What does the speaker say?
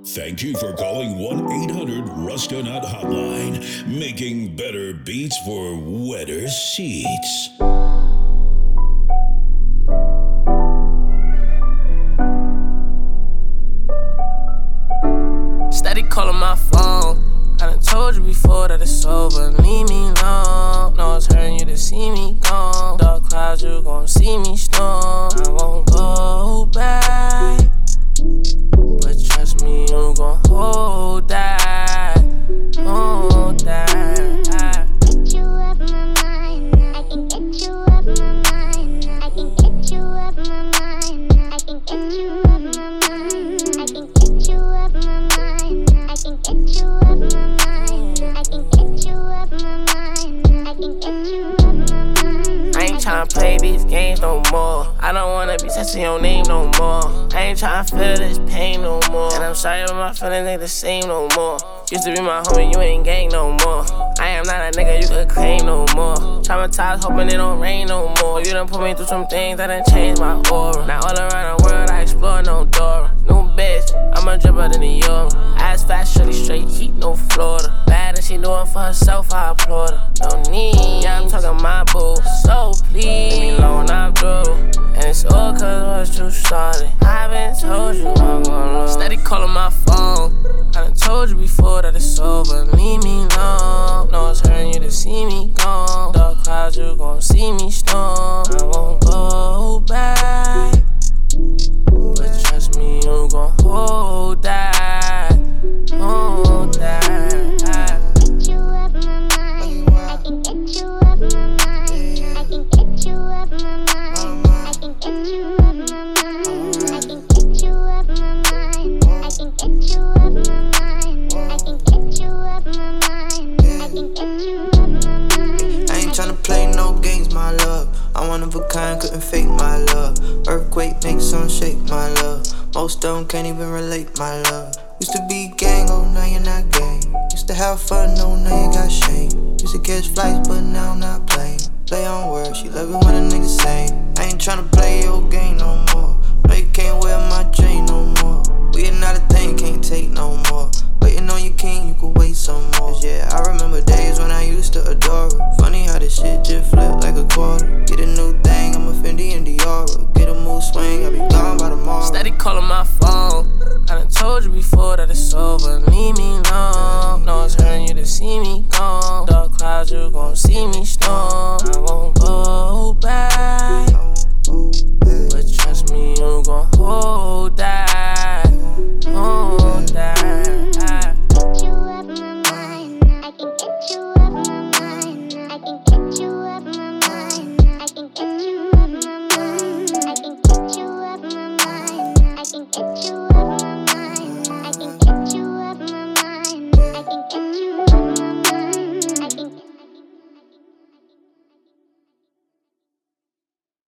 Thank you for calling 1-800-RUST-A-NUT hotline, making better beats for wetter seats. Steady calling my phone. I done told you before that it's over. Leave me alone. No, it's hurting you to see me gone. Dark clouds, you gon' see me storm. I won't go back, but trust me, you gon' hold that. Hold that. Get you up my mind. I can get you up my mind. I can get you up my mind. I can get you up my mind. I can get you up my mind. I can get you up my mind. I can get you up my mind. I can get you up my mind. I ain't tryna play these games no more. I don't wanna be touching your name no more. I ain't tryna feel this pain no more. And I'm sorry, but my feelings ain't the same no more. Used to be my homie, you ain't gang no more. I am not a nigga you could claim no more. Traumatized, hoping it don't rain no more. You done put me through some things that done changed my aura. Now all around the world I explore no Dora. New bitch, I'ma drip out in the Euro. Ass fast, shorty straight heat, no Florida. Bad and she doing for herself, I applaud her. No need, yeah, I'm talking my boo. So please, leave me alone, I'm through. And it's all cause what you started. I been told you I'm gonna lose. Steady calling my phone. I done told you before that it's over. Leave me alone. No, it's hurting you to see me gone. Dark clouds, you gon' see me storm. I won't go back, but trust me, you gon' hold that. Hold that. Get you up my mind. I can get you up my mind. I can get you up my mind. I can get you up my mind. I can get you up my mind. I can get you up my mind. I can get you up my mind. I can get you up my mind. I ain't tryna play no games, my love. I'm one of a kind, couldn't fake my love. Earthquake makes some shake, my love. Most of them can't even relate, my love. Used to be gang, oh now you're not gang. Used to have fun, oh now you got shame. Used to catch flights, but now I'm not playing. Play on words, she love it when a nigga sing. I ain't tryna play your game no more. No, you can't wear my chain no more. We are not a thing, can't take no more. Waiting on your king, you could wait some more. Yeah, I remember days when I used to adore her. Funny how this shit just flipped like a quarter. Get a new thing, I'm a Fendi and Diora. Get a mood swing, I'll be gone by tomorrow. Steady calling my phone. I done told you before that it's over. Leave me alone. No, it's hurting you to see me gone. Dark clouds, you gon' see me storm. I won't